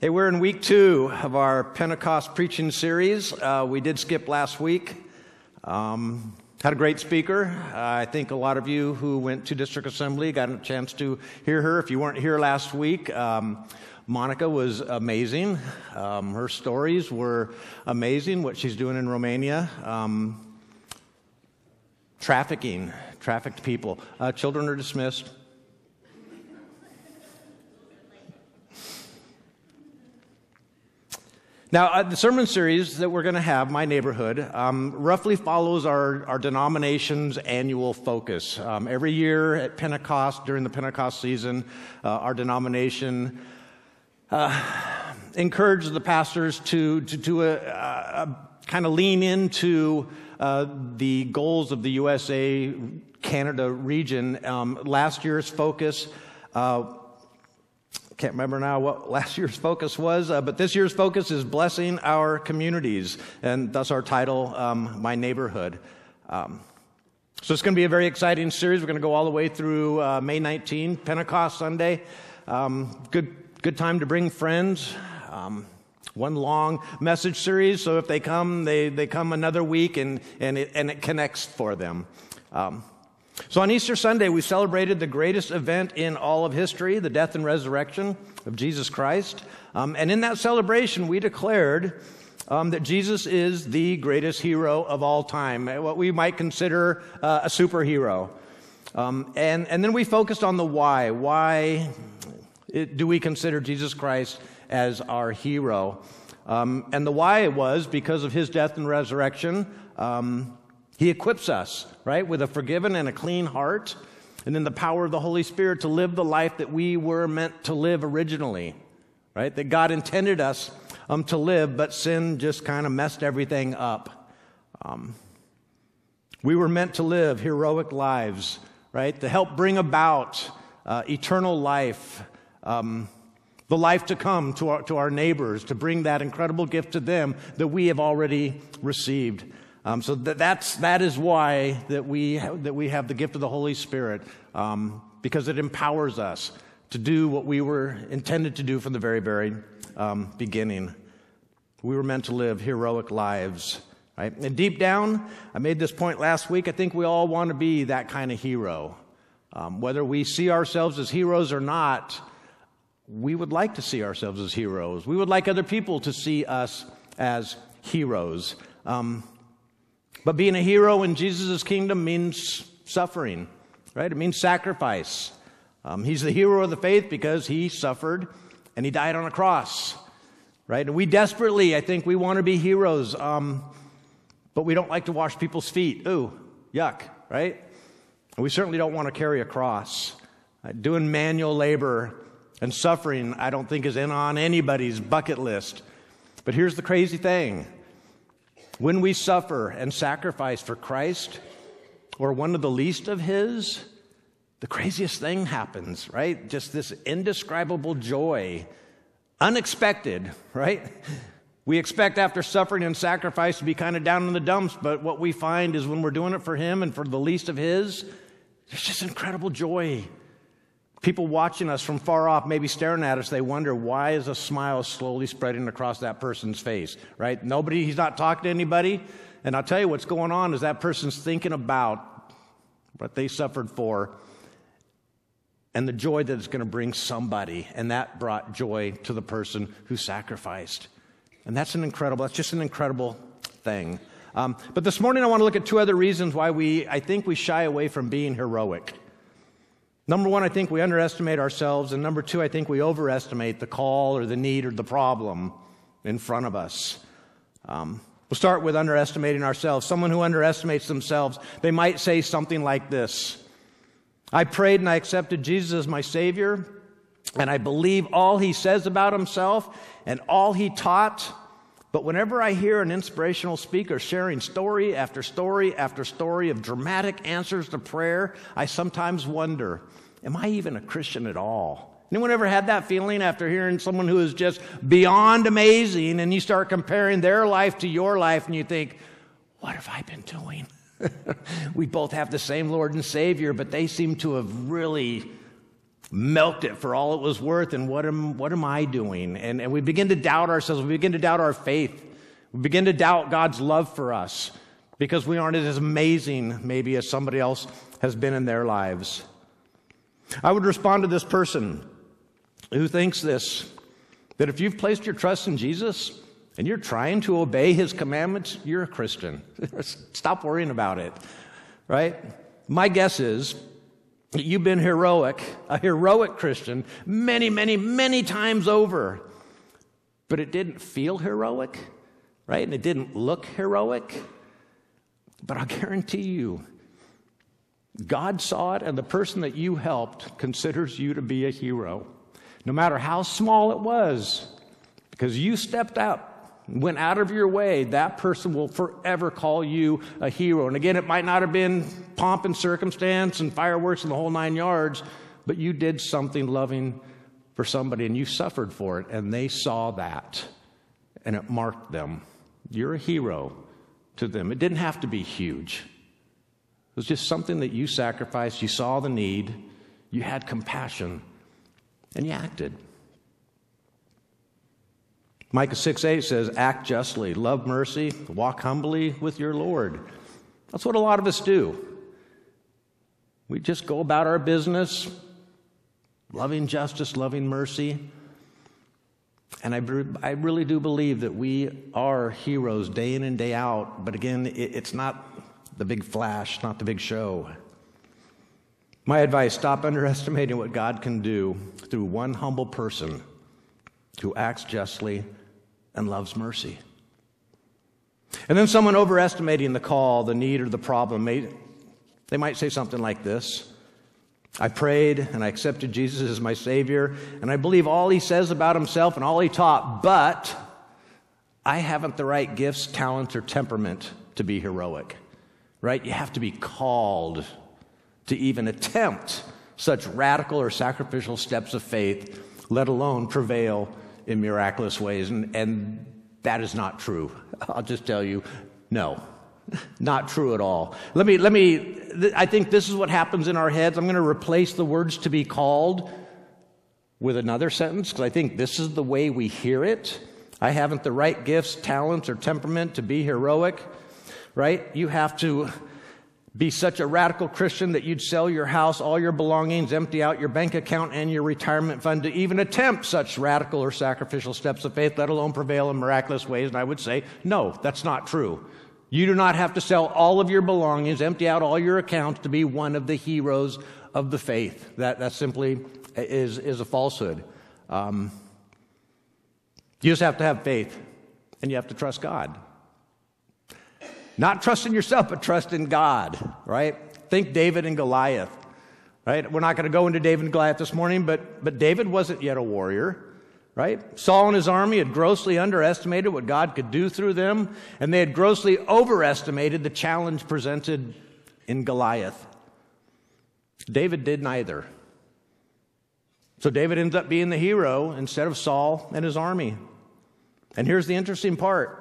Hey, we're in week 2 of our Pentecost preaching series. We did skip last week. Had a great speaker. I think a lot of you who went to District Assembly got a chance to hear her. If you weren't here last week, Monica was amazing. Her stories were amazing, what she's doing in Romania. Trafficked people. Children are dismissed. Now, the sermon series that we're going to have, My Neighborhood, roughly follows our denomination's annual focus. Every year at Pentecost, during the Pentecost season, our denomination encourages the pastors to kind of lean into the goals of the USA, Canada region. Last year's focus... Can't remember now what last year's focus was, but this year's focus is blessing our communities, and thus our title, My Neighborhood. So it's going to be a very exciting series. We're going to go all the way through May 19, Pentecost Sunday. Good time to bring friends. One long message series, so if they come, they come another week, and it connects for them. So on Easter Sunday, we celebrated the greatest event in all of history, the death and resurrection of Jesus Christ. And in that celebration, we declared that Jesus is the greatest hero of all time, what we might consider a superhero. And then we focused on the why. Why do we consider Jesus Christ as our hero? And the why was because of his death and resurrection. He equips us, right, with a forgiven and a clean heart, and in the power of the Holy Spirit to live the life that we were meant to live originally, right? That God intended us to live, but sin just kind of messed everything up. We were meant to live heroic lives, right, to help bring about eternal life, the life to come to our neighbors, to bring that incredible gift to them that we have already received. So that is why that we have the gift of the Holy Spirit, because it empowers us to do what we were intended to do from the very, very beginning. We were meant to live heroic lives, right? And deep down, I made this point last week, I think we all want to be that kind of hero. Whether we see ourselves as heroes or not, we would like to see ourselves as heroes. We would like other people to see us as heroes. But being a hero in Jesus' kingdom means suffering, right? It means sacrifice. He's the hero of the faith because he suffered and he died on a cross, right? And we desperately, I think, we want to be heroes, but we don't like to wash people's feet. Ooh, yuck, right? And we certainly don't want to carry a cross. Doing manual labor and suffering, I don't think, is on anybody's bucket list. But here's the crazy thing. When we suffer and sacrifice for Christ or one of the least of his, the craziest thing happens, right? Just this indescribable joy, unexpected, right? We expect after suffering and sacrifice to be kind of down in the dumps, but what we find is when we're doing it for him and for the least of his, there's just incredible joy. People watching us from far off, maybe staring at us, they wonder, why is a smile slowly spreading across that person's face, right? He's not talking to anybody. And I'll tell you what's going on is that person's thinking about what they suffered for and the joy that it's going to bring somebody. And that brought joy to the person who sacrificed. And that's just an incredible thing. But this morning I want to look at 2 other reasons why I think we shy away from being heroic. Number 1, I think we underestimate ourselves, and number 2, I think we overestimate the call or the need or the problem in front of us. We'll start with underestimating ourselves. Someone who underestimates themselves, they might say something like this: I prayed and I accepted Jesus as my Savior, and I believe all he says about himself and all he taught. But whenever I hear an inspirational speaker sharing story after story after story of dramatic answers to prayer, I sometimes wonder, am I even a Christian at all? Anyone ever had that feeling after hearing someone who is just beyond amazing, and you start comparing their life to your life, and you think, what have I been doing? We both have the same Lord and Savior, but they seem to have really milked it for all it was worth, and what am I doing? And we begin to doubt ourselves. We begin to doubt our faith. We begin to doubt God's love for us because we aren't as amazing maybe as somebody else has been in their lives. I would respond to this person who thinks this, that if you've placed your trust in Jesus and you're trying to obey his commandments, you're a Christian. Stop worrying about it, right? My guess is that you've been a heroic Christian many, many, many times over, but it didn't feel heroic, right? And it didn't look heroic. But I'll guarantee you, God saw it, and the person that you helped considers you to be a hero, no matter how small it was, because you stepped up, went out of your way. That person will forever call you a hero. And again, it might not have been pomp and circumstance and fireworks and the whole 9 yards, but you did something loving for somebody, and you suffered for it, and they saw that, and it marked them. You're a hero to them. It didn't have to be huge. It was just something that you sacrificed. You saw the need. You had compassion, and you acted. Micah 6:8 says, act justly, love mercy, walk humbly with your Lord. That's what a lot of us do. We just go about our business, loving justice, loving mercy. And I really do believe that we are heroes day in and day out. But again, it's not the big flash, not the big show. My advice, stop underestimating what God can do through one humble person who acts justly and loves mercy. And then someone overestimating the call, the need, or the problem, they might say something like this: I prayed and I accepted Jesus as my Savior, and I believe all he says about himself and all he taught, but I haven't the right gifts, talents, or temperament to be heroic. Right? You have to be called to even attempt such radical or sacrificial steps of faith, let alone prevail in miraculous ways. And that is not true. I'll just tell you, no, not true at all. I think this is what happens in our heads. I'm going to replace the words "to be called" with another sentence, because I think this is the way we hear it. I haven't the right gifts, talents, or temperament to be heroic, right? You have to be such a radical Christian that you'd sell your house, all your belongings, empty out your bank account and your retirement fund to even attempt such radical or sacrificial steps of faith, let alone prevail in miraculous ways. And I would say, no, that's not true. You do not have to sell all of your belongings, empty out all your accounts to be one of the heroes of the faith. That simply is a falsehood. You just have to have faith, and you have to trust God. Not trust in yourself, but trust in God, right? Think David and Goliath, right? We're not going to go into David and Goliath this morning, but David wasn't yet a warrior, right? Saul and his army had grossly underestimated what God could do through them, and they had grossly overestimated the challenge presented in Goliath. David did neither. So David ends up being the hero instead of Saul and his army. And here's the interesting part.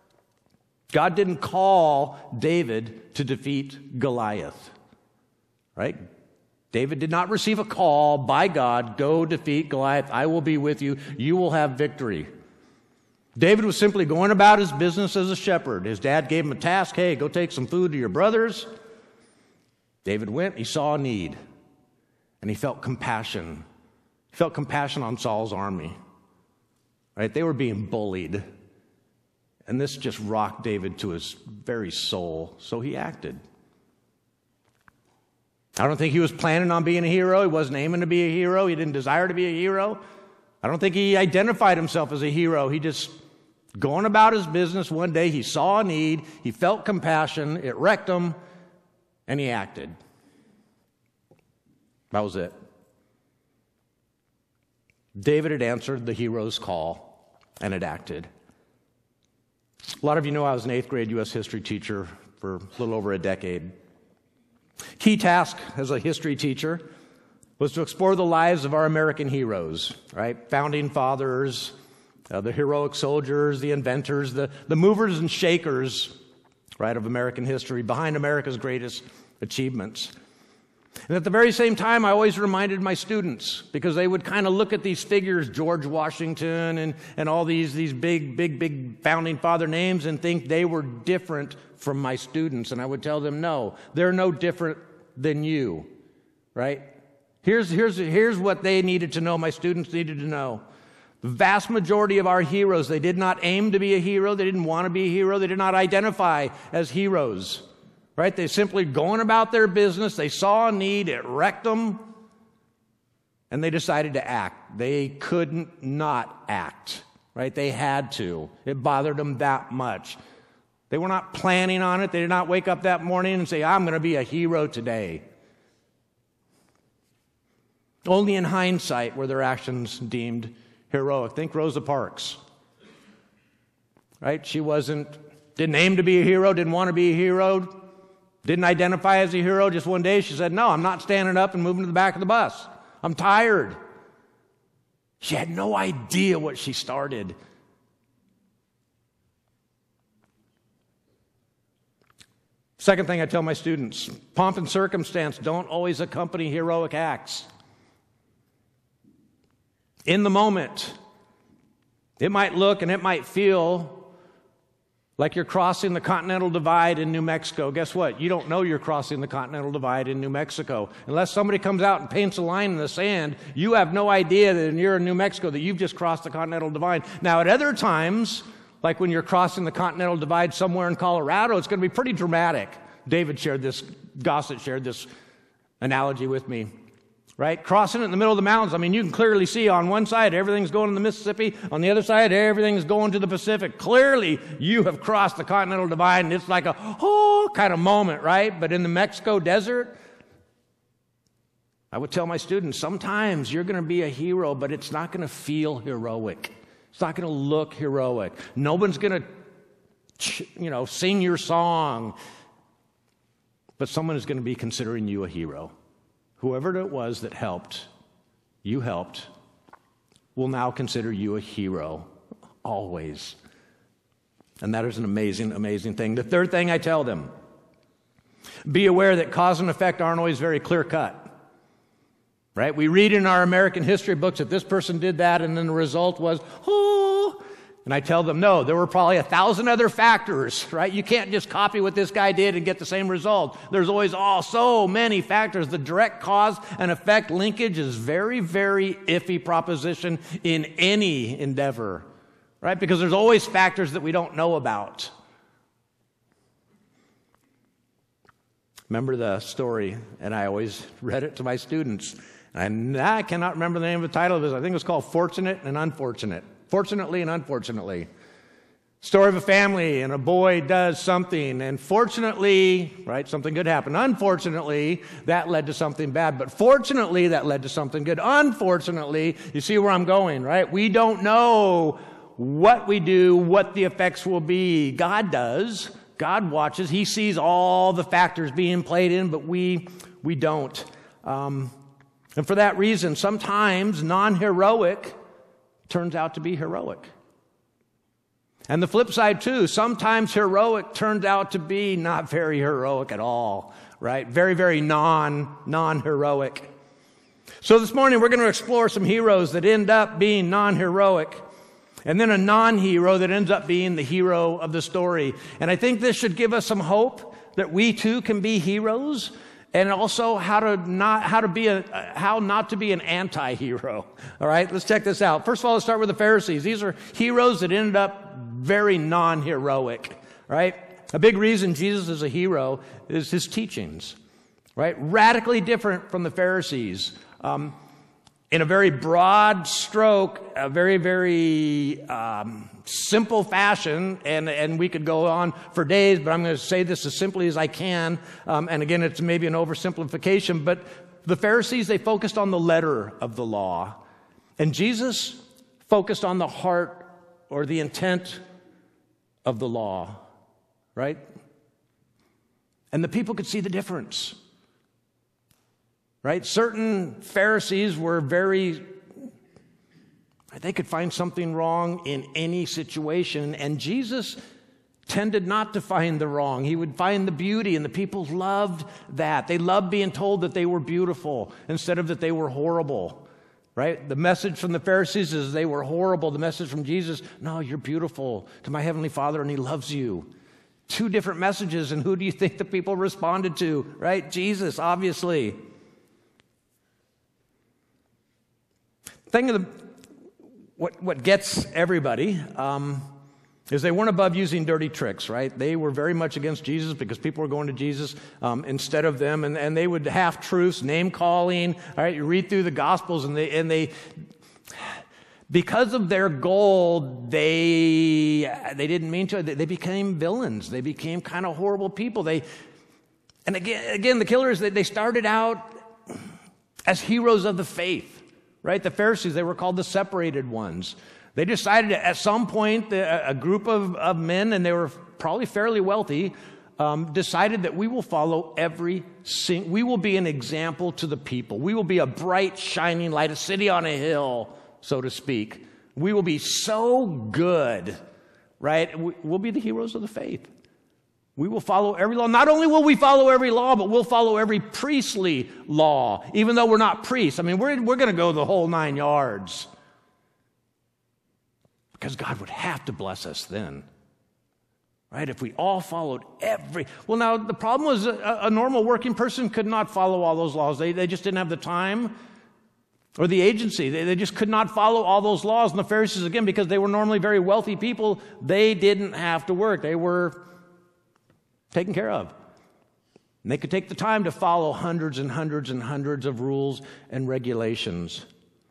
God didn't call David to defeat Goliath, right? David did not receive a call by God, go defeat Goliath, I will be with you, you will have victory. David was simply going about his business as a shepherd. His dad gave him a task, hey, go take some food to your brothers. David went, he saw a need, and he felt compassion. He felt compassion on Saul's army, right? They were being bullied. And this just rocked David to his very soul, so he acted. I don't think he was planning on being a hero. He wasn't aiming to be a hero. He didn't desire to be a hero. I don't think he identified himself as a hero. He just, going about his business one day, he saw a need, he felt compassion, it wrecked him, and he acted. That was it. David had answered the hero's call and had acted. A lot of you know I was an 8th grade U.S. history teacher for a little over a decade. Key task as a history teacher was to explore the lives of our American heroes, right? Founding fathers, the heroic soldiers, the inventors, the movers and shakers, right, of American history, behind America's greatest achievements. And at the very same time, I always reminded my students, because they would kind of look at these figures, George Washington and all these big founding father names, and think they were different from my students. And I would tell them, no, they're no different than you, right? Here's what they needed to know, my students needed to know. The vast majority of our heroes, they did not aim to be a hero. They didn't want to be a hero. They did not identify as heroes. Right? They simply going about their business. They saw a need. It wrecked them. And they decided to act. They couldn't not act. Right? They had to. It bothered them that much. They were not planning on it. They did not wake up that morning and say, I'm going to be a hero today. Only in hindsight were their actions deemed heroic. Think Rosa Parks. Right? She didn't aim to be a hero, didn't want to be a hero. Didn't identify as a hero. Just one day she said, no, I'm not standing up and moving to the back of the bus. I'm tired. She had no idea what she started. Second thing I tell my students, pomp and circumstance don't always accompany heroic acts. In the moment, it might look and it might feel like you're crossing the Continental Divide in New Mexico. Guess what? You don't know you're crossing the Continental Divide in New Mexico. Unless somebody comes out and paints a line in the sand, you have no idea that you're in New Mexico, that you've just crossed the Continental Divide. Now, at other times, like when you're crossing the Continental Divide somewhere in Colorado, it's going to be pretty dramatic. Gossett shared this analogy with me. Right? Crossing it in the middle of the mountains. I mean, you can clearly see on one side, everything's going to the Mississippi. On the other side, everything's going to the Pacific. Clearly, you have crossed the Continental Divide, and it's like a, kind of moment, right? But in the Mexico desert, I would tell my students, sometimes you're going to be a hero, but it's not going to feel heroic. It's not going to look heroic. No one's going to, sing your song. But someone is going to be considering you a hero. Whoever it was that you helped, will now consider you a hero, always. And that is an amazing, amazing thing. The third thing I tell them, be aware that cause and effect aren't always very clear-cut. Right? We read in our American history books that this person did that, and then the result was, and I tell them, no, there were probably 1,000 other factors, right? You can't just copy what this guy did and get the same result. There's always so many factors. The direct cause and effect linkage is very, very iffy proposition in any endeavor, right? Because there's always factors that we don't know about. Remember the story, and I always read it to my students. And I cannot remember the name of the title of it. I think it was called Fortunate and Unfortunate. Fortunately and unfortunately. Story of a family, and a boy does something, and fortunately, right, something good happened. Unfortunately, that led to something bad, but fortunately, that led to something good. Unfortunately, you see where I'm going, right? We don't know what we do, what the effects will be. God does. God watches. He sees all the factors being played in, but we don't. And for that reason, sometimes non-heroic turns out to be heroic. And the flip side too, sometimes heroic turns out to be not very heroic at all, right? Very, very non-heroic. So this morning we're going to explore some heroes that end up being non-heroic, and then a non-hero that ends up being the hero of the story. And I think this should give us some hope that we too can be heroes, and also how not to be an anti-hero. All right, let's check this out. First of all, let's start with the Pharisees. These are heroes that ended up very non-heroic, right? A big reason Jesus is a hero is his teachings, right? Radically different from the Pharisees. In a very broad stroke, a very, very simple fashion, and we could go on for days, but I'm going to say this as simply as I can. And again, it's maybe an oversimplification, but the Pharisees, they focused on the letter of the law. And Jesus focused on the heart or the intent of the law, right? And the people could see the difference. Right? Certain Pharisees were they could find something wrong in any situation. And Jesus tended not to find the wrong. He would find the beauty, and the people loved that. They loved being told that they were beautiful instead of that they were horrible, right? The message from the Pharisees is they were horrible. The message from Jesus, no, you're beautiful to my heavenly Father, and he loves you. Two different messages, and who do you think the people responded to, right? Jesus, obviously. What gets everybody is they weren't above using dirty tricks, right? They were very much against Jesus because people were going to Jesus instead of them, and they would half-truths, name-calling. All right, you read through the Gospels, and they because of their goal, they didn't mean to. They became villains. They became kind of horrible people. And again, the killers, they started out as heroes of the faith. Right? The Pharisees, they were called the separated ones. They decided at some point, a group of men, and they were probably fairly wealthy, decided that we will follow we will be an example to the people. We will be a bright, shining light, a city on a hill, so to speak. We will be so good, right? We'll be the heroes of the faith. We will follow every law. Not only will we follow every law, but we'll follow every priestly law, even though we're not priests. I mean, we're going to go the whole 9 yards. Because God would have to bless us then. Right? If we all followed Well, now, the problem was a normal working person could not follow all those laws. They just didn't have the time or the agency. They just could not follow all those laws. And the Pharisees, again, because they were normally very wealthy people, they didn't have to work. They were taken care of. And they could take the time to follow hundreds and hundreds and hundreds of rules and regulations.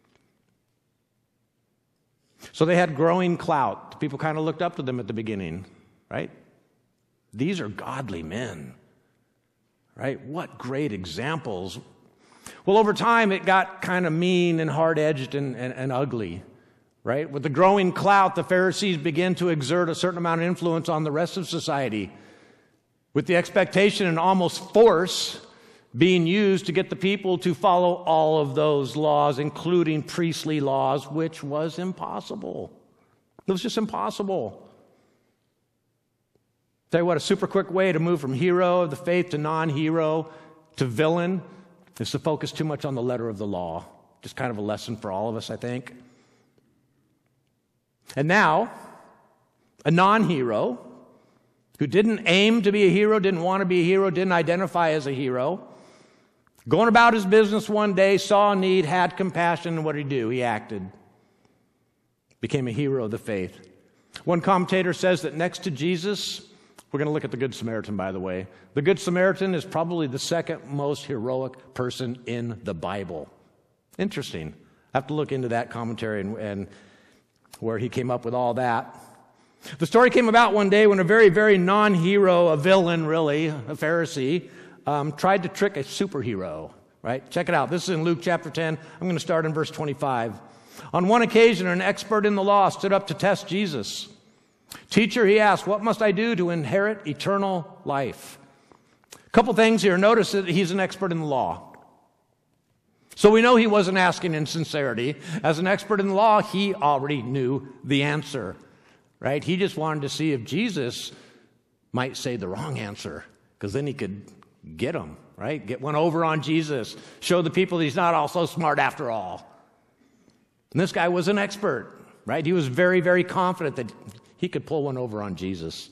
So they had growing clout. People kind of looked up to them at the beginning, right? These are godly men, right? What great examples. Well, over time, it got kind of mean and hard-edged and ugly, right? With the growing clout, the Pharisees began to exert a certain amount of influence on the rest of society, with the expectation and almost force being used to get the people to follow all of those laws, including priestly laws, which was impossible. It was just impossible. Tell you what, a super quick way to move from hero of the faith to non-hero to villain is to focus too much on the letter of the law. Just kind of a lesson for all of us, I think. And now, a non-hero who didn't aim to be a hero, didn't want to be a hero, didn't identify as a hero, going about his business one day, saw a need, had compassion, and what did he do? He acted. Became a hero of the faith. One commentator says that next to Jesus, we're going to look at the Good Samaritan, by the way. The Good Samaritan is probably the second most heroic person in the Bible. Interesting. I have to look into that commentary and where he came up with all that. The story came about one day when a very, very non-hero, a villain really, a Pharisee, tried to trick a superhero, right? Check it out. This is in Luke chapter 10. I'm going to start in verse 25. On one occasion, an expert in the law stood up to test Jesus. Teacher, he asked, what must I do to inherit eternal life? A couple things here. Notice that he's an expert in the law. So we know he wasn't asking in sincerity. As an expert in the law, he already knew the answer. Right? He just wanted to see if Jesus might say the wrong answer, because then he could get him, right? Get one over on Jesus. Show the people he's not all so smart after all. And this guy was an expert, right? He was very, very confident that he could pull one over on Jesus.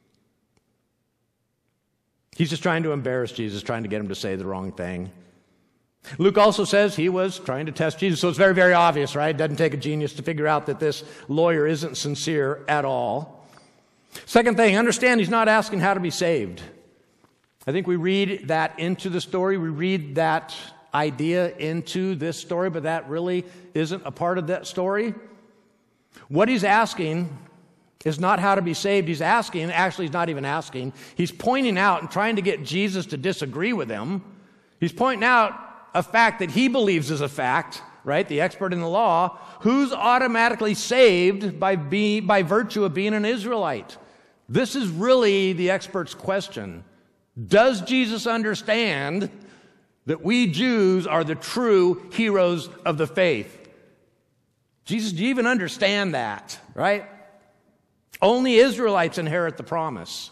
He's just trying to embarrass Jesus, trying to get him to say the wrong thing. Luke also says he was trying to test Jesus, so it's very, very obvious, right? It doesn't take a genius to figure out that this lawyer isn't sincere at all. Second thing, understand he's not asking how to be saved. I think we read that into the story. We read that idea into this story, but that really isn't a part of that story. What he's asking is not how to be saved. He's asking, actually he's not even asking, he's pointing out and trying to get Jesus to disagree with him. He's pointing out a fact that he believes is a fact, right? The expert in the law, who's automatically saved by virtue of being an Israelite. This is really the expert's question. Does Jesus understand that we Jews are the true heroes of the faith? Jesus, do you even understand that, right? Only Israelites inherit the promise.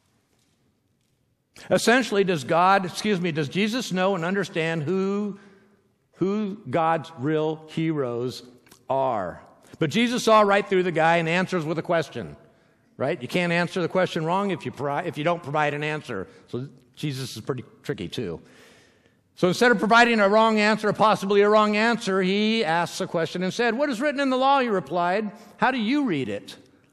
Essentially, does Jesus know and understand who God's real heroes are? But Jesus saw right through the guy and answers with a question, right? You can't answer the question wrong if you don't provide an answer. So Jesus is pretty tricky too. So instead of providing a wrong answer, or possibly a wrong answer, he asks a question and said, "What is written in the law?" He replied. "How do you read it?"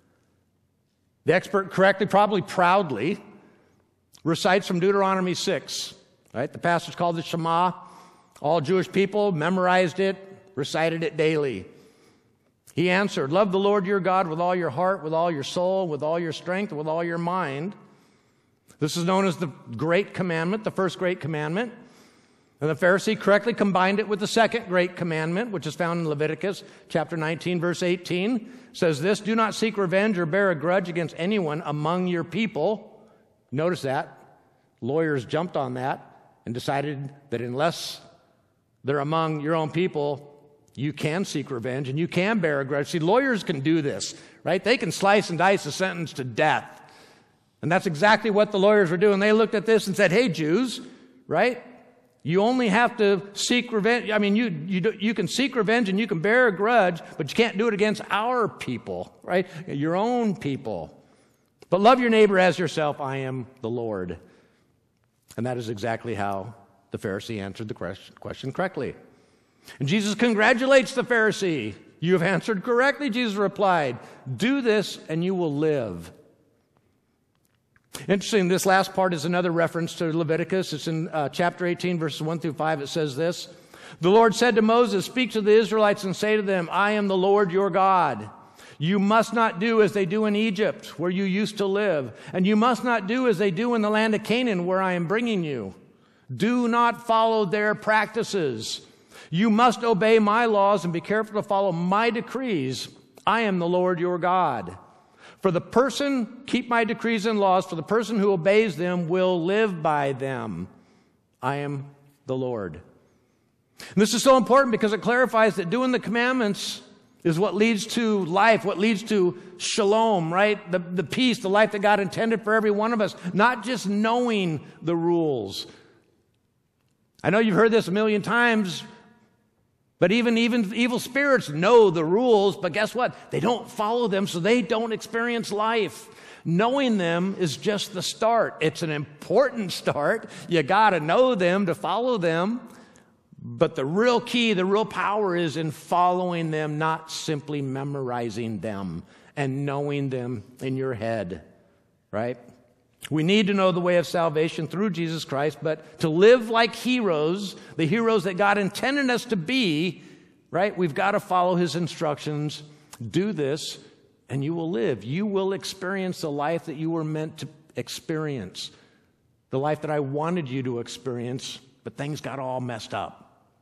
The expert correctly, probably proudly, recites from Deuteronomy 6. Right? The passage called the Shema. All Jewish people memorized it, recited it daily. He answered, "Love the Lord your God with all your heart, with all your soul, with all your strength, with all your mind." This is known as the Great Commandment, the first Great Commandment. And the Pharisee correctly combined it with the second Great Commandment, which is found in Leviticus chapter 19, verse 18. It says this, "Do not seek revenge or bear a grudge against anyone among your people." Notice that. Lawyers jumped on that and decided that unless they're among your own people, you can seek revenge and you can bear a grudge. See, lawyers can do this, right? They can slice and dice a sentence to death. And that's exactly what the lawyers were doing. They looked at this and said, "Hey, Jews, right? You only have to seek revenge. I mean, you can seek revenge and you can bear a grudge, but you can't do it against our people, right? Your own people. But love your neighbor as yourself. I am the Lord." And that is exactly how the Pharisee answered the question correctly. And Jesus congratulates the Pharisee. "You have answered correctly," Jesus replied. "Do this and you will live." Interesting, this last part is another reference to Leviticus. It's in chapter 18, verses 1 through 5. It says this, "The Lord said to Moses, speak to the Israelites and say to them, I am the Lord your God. You must not do as they do in Egypt, where you used to live. And you must not do as they do in the land of Canaan, where I am bringing you. Do not follow their practices. You must obey my laws and be careful to follow my decrees. I am the Lord your God. Keep my decrees and laws, for the person who obeys them will live by them. I am the Lord." And this is so important because it clarifies that doing the commandments is what leads to life, what leads to shalom, right? The peace, the life that God intended for every one of us, not just knowing the rules. I know you've heard this a million times, but even evil spirits know the rules, but guess what? They don't follow them, so they don't experience life. Knowing them is just the start. It's an important start. You got to know them to follow them. But the real key, the real power is in following them, not simply memorizing them and knowing them in your head, right? We need to know the way of salvation through Jesus Christ, but to live like heroes, the heroes that God intended us to be, right? We've got to follow his instructions. Do this, and you will live. You will experience the life that you were meant to experience, the life that I wanted you to experience, but things got all messed up.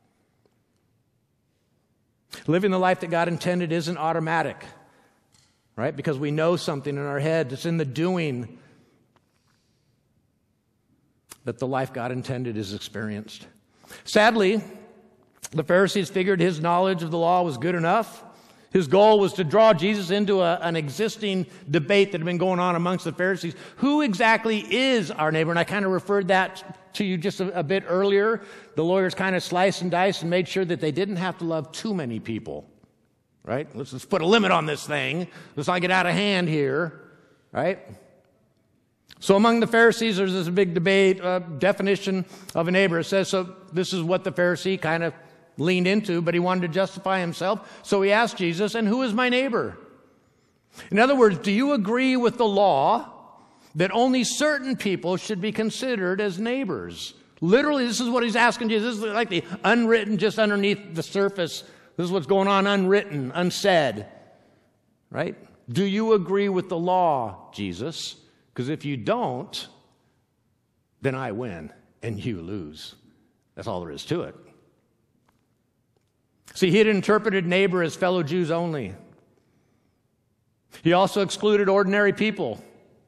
Living the life that God intended isn't automatic, right? Because we know something in our head. It's in the doing that the life God intended is experienced. Sadly, the Pharisees figured his knowledge of the law was good enough. His goal was to draw Jesus into an existing debate that had been going on amongst the Pharisees. Who exactly is our neighbor? And I kind of referred that to you just a bit earlier. The lawyers kind of sliced and diced and made sure that they didn't have to love too many people, right? Let's put a limit on this thing. Let's not get out of hand here, right? So among the Pharisees, there's this big debate, definition of a neighbor. It says, so this is what the Pharisee kind of leaned into, but he wanted to justify himself. So he asked Jesus, and who is my neighbor? In other words, do you agree with the law that only certain people should be considered as neighbors? Literally, this is what he's asking Jesus. This is like the unwritten, just underneath the surface. This is what's going on unwritten, unsaid, right? Do you agree with the law, Jesus? Because if you don't, then I win and you lose. That's all there is to it. See, he had interpreted neighbor as fellow Jews only. He also excluded ordinary people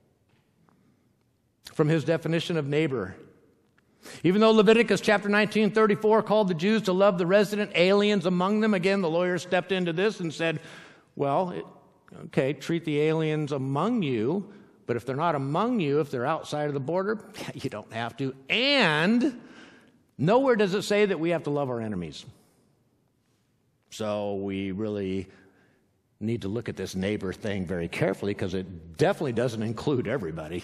from his definition of neighbor. Even though Leviticus chapter 19:34 called the Jews to love the resident aliens among them, again, the lawyer stepped into this and said, well, okay, treat the aliens among you, but if they're not among you, if they're outside of the border, you don't have to. And nowhere does it say that we have to love our enemies. So we really need to look at this neighbor thing very carefully, because it definitely doesn't include everybody.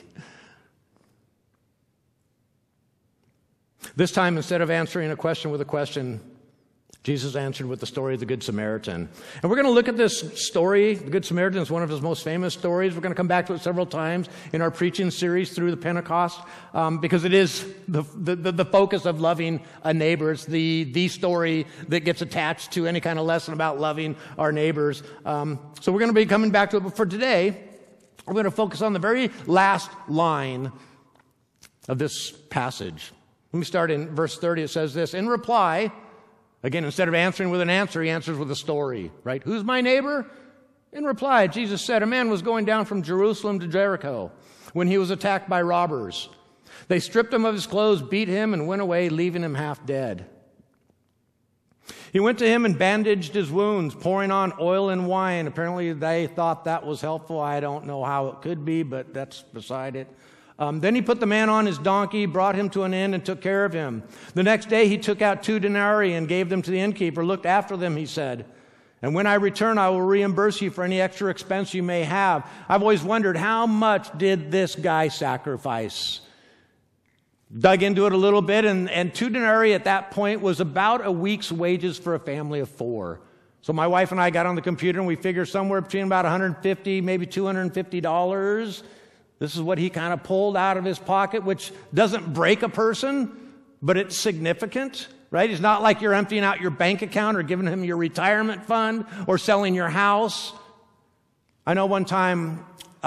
This time, instead of answering a question with a question, Jesus answered with the story of the Good Samaritan. And we're going to look at this story. The Good Samaritan is one of his most famous stories. We're going to come back to it several times in our preaching series through the Pentecost, because it is the focus of loving a neighbor. It's the story that gets attached to any kind of lesson about loving our neighbors. So we're going to be coming back to it. But for today, we're going to focus on the very last line of this passage. Let me start in verse 30. It says this: in reply, again, instead of answering with an answer, he answers with a story, right? Who's my neighbor? In reply, Jesus said, a man was going down from Jerusalem to Jericho when he was attacked by robbers. They stripped him of his clothes, beat him, and went away, leaving him half dead. He went to him and bandaged his wounds, pouring on oil and wine. Apparently, they thought that was helpful. I don't know how it could be, but that's beside it. Then he put the man on his donkey, brought him to an inn, and took care of him. The next day he took out 2 denarii and gave them to the innkeeper. Look after them, he said, and when I return, I will reimburse you for any extra expense you may have. I've always wondered, how much did this guy sacrifice? Dug into it a little bit, and 2 denarii at that point was about a week's wages for a family of 4. So my wife and I got on the computer, and we figured somewhere between about $150, maybe $250. This is what he kind of pulled out of his pocket, which doesn't break a person, but it's significant, right? It's not like you're emptying out your bank account or giving him your retirement fund or selling your house. I know one time,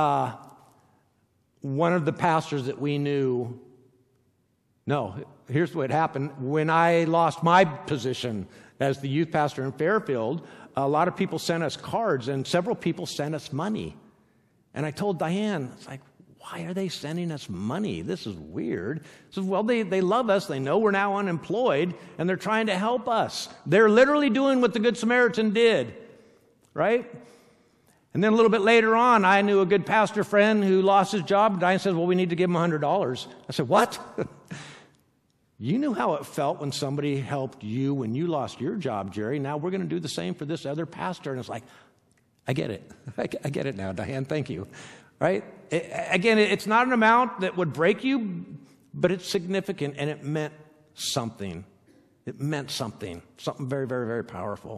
one of the pastors that we knew, here's what happened. When I lost my position as the youth pastor in Fairfield, a lot of people sent us cards, and several people sent us money. And I told Diane, it's like, why are they sending us money? This is weird. She says, well, they love us. They know we're now unemployed, and they're trying to help us. They're literally doing what the Good Samaritan did, right? And then a little bit later on, I knew a good pastor friend who lost his job. Diane says, well, we need to give him $100. I said, what? You knew how it felt when somebody helped you when you lost your job, Jerry. Now we're going to do the same for this other pastor. And it's like, I get it. I get it now, Diane. Thank you. Right? Again, it's not an amount that would break you, but it's significant, and it meant something. It meant something very, very, very powerful.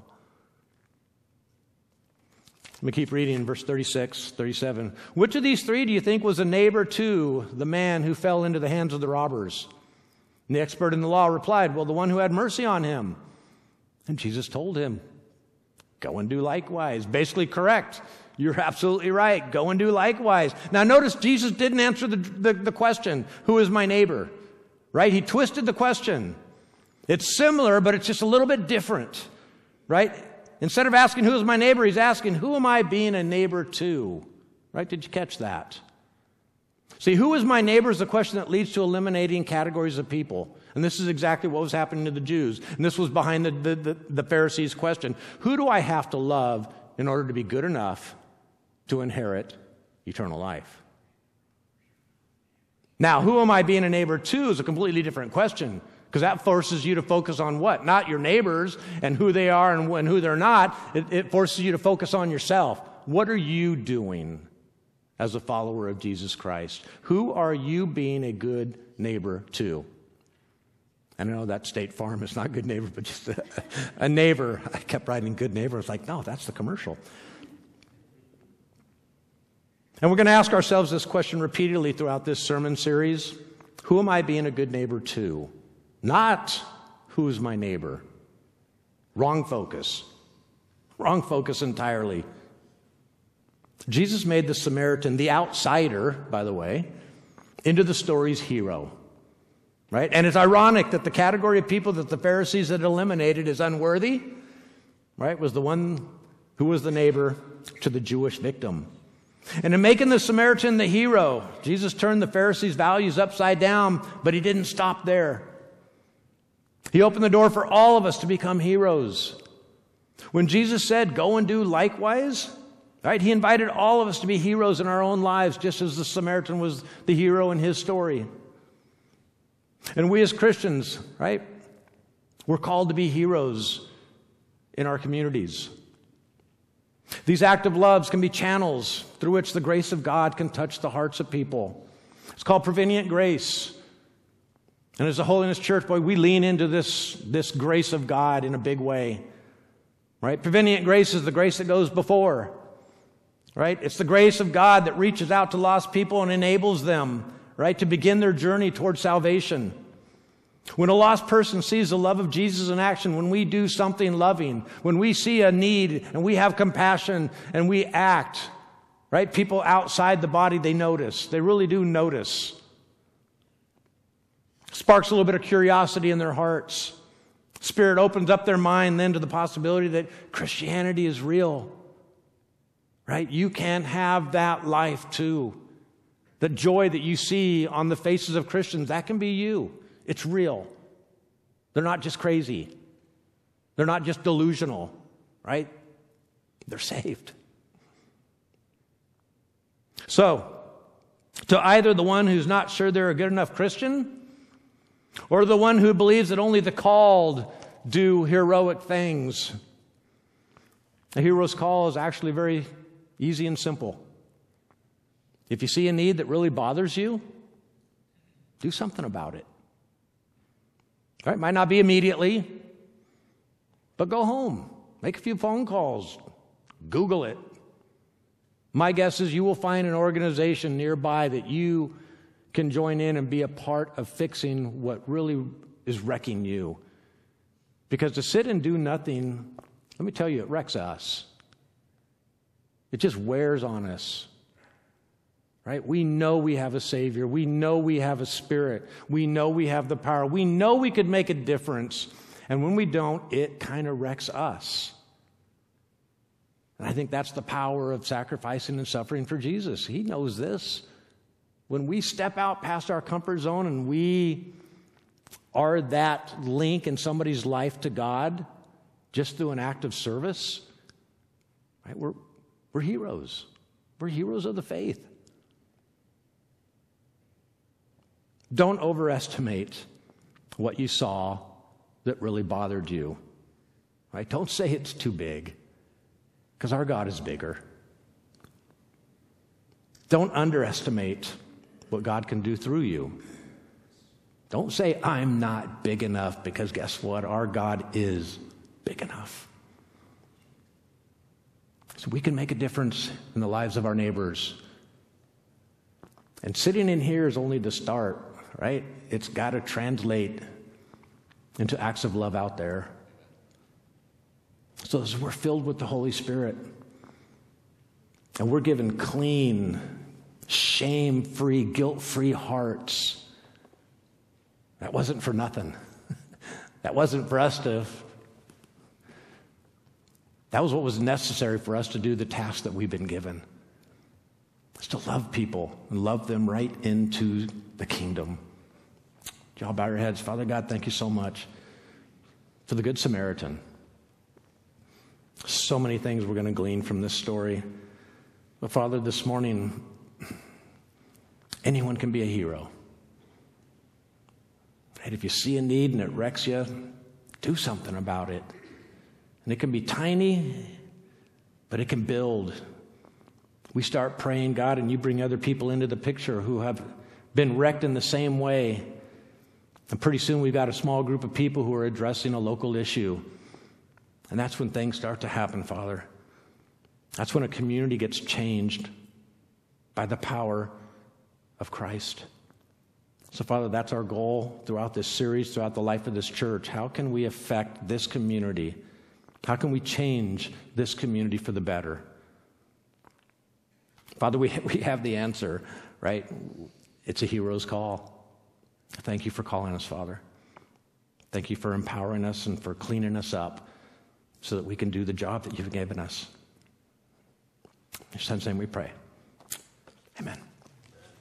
Let me keep reading in verse 36, 37. Which of these 3 do you think was a neighbor to the man who fell into the hands of the robbers? And the expert in the law replied, well, the one who had mercy on him. And Jesus told him, go and do likewise. Basically correct. You're absolutely right. Go and do likewise. Now notice Jesus didn't answer the question, who is my neighbor? Right? He twisted the question. It's similar, but it's just a little bit different. Right? Instead of asking who is my neighbor, he's asking who am I being a neighbor to? Right? Did you catch that? See, who is my neighbor is the question that leads to eliminating categories of people. And this is exactly what was happening to the Jews. And this was behind the Pharisees' question. Who do I have to love in order to be good enough to inherit eternal life? Now, who am I being a neighbor to is a completely different question, because that forces you to focus on what? Not your neighbors and who they are and who they're not. It forces you to focus on yourself. What are you doing as a follower of Jesus Christ? Who are you being a good neighbor to? And I know that State Farm is not good neighbor, but just a neighbor. I kept writing good neighbor. It's like, no, that's the commercial. And we're going to ask ourselves this question repeatedly throughout this sermon series. Who am I being a good neighbor to? Not who is my neighbor. Wrong focus. Wrong focus entirely. Jesus made the Samaritan, the outsider, by the way, into the story's hero. Right? And it's ironic that the category of people that the Pharisees had eliminated as unworthy, right, was the one who was the neighbor to the Jewish victim. And in making the Samaritan the hero, Jesus turned the Pharisees' values upside down, but he didn't stop there. He opened the door for all of us to become heroes. When Jesus said, go and do likewise, Right? He invited all of us to be heroes in our own lives, just as the Samaritan was the hero in his story. And we as Christians, right, we're called to be heroes in our communities. These active loves can be channels through which the grace of God can touch the hearts of people. It's called prevenient grace. And as a Holiness Church, boy, we lean into this grace of God in a big way. Right? Prevenient grace is the grace that goes before. Right? It's the grace of God that reaches out to lost people and enables them, right, to begin their journey toward salvation. When a lost person sees the love of Jesus in action, when we do something loving, when we see a need and we have compassion and we act, right, people outside the body, they notice. They really do notice. Sparks a little bit of curiosity in their hearts. Spirit opens up their mind then to the possibility that Christianity is real. Right? You can have that life too. The joy that you see on the faces of Christians, that can be you. It's real. They're not just crazy. They're not just delusional. Right? They're saved. So, to either the one who's not sure they're a good enough Christian, or the one who believes that only the called do heroic things, a hero's call is actually very easy and simple. If you see a need that really bothers you, do something about it. All right, might not be immediately, but go home. Make a few phone calls. Google it. My guess is you will find an organization nearby that you can join in and be a part of fixing what really is wrecking you. Because to sit and do nothing, let me tell you, it wrecks us. It just wears on us, right? We know we have a Savior. We know we have a Spirit. We know we have the power. We know we could make a difference. And when we don't, it kind of wrecks us. And I think that's the power of sacrificing and suffering for Jesus. He knows this. When we step out past our comfort zone and we are that link in somebody's life to God just through an act of service, right? We're heroes. We're heroes of the faith. Don't overestimate what you saw that really bothered you. Right? Don't say it's too big, because our God is bigger. Don't underestimate what God can do through you. Don't say, I'm not big enough, because guess what? Our God is big enough. So we can make a difference in the lives of our neighbors. And sitting in here is only the start, right? It's got to translate into acts of love out there. So as we're filled with the Holy Spirit, and we're given clean, shame-free, guilt-free hearts, that wasn't for nothing. That wasn't for us to... That was what was necessary for us to do the task that we've been given. It's to love people and love them right into the kingdom. Y'all bow your heads. Father God, thank you so much for the Good Samaritan. So many things we're going to glean from this story. But Father, this morning, anyone can be a hero. And if you see a need and it wrecks you, do something about it. And it can be tiny, but it can build. We start praying, God, and you bring other people into the picture who have been wrecked in the same way. And pretty soon we've got a small group of people who are addressing a local issue. And that's when things start to happen, Father. That's when a community gets changed by the power of Christ. So, Father, that's our goal throughout this series, throughout the life of this church. How can we affect this community? How can we change this community for the better? Father, we have the answer, right? It's a hero's call. Thank you for calling us, Father. Thank you for empowering us and for cleaning us up so that we can do the job that you've given us. In your Son's name we pray. Amen.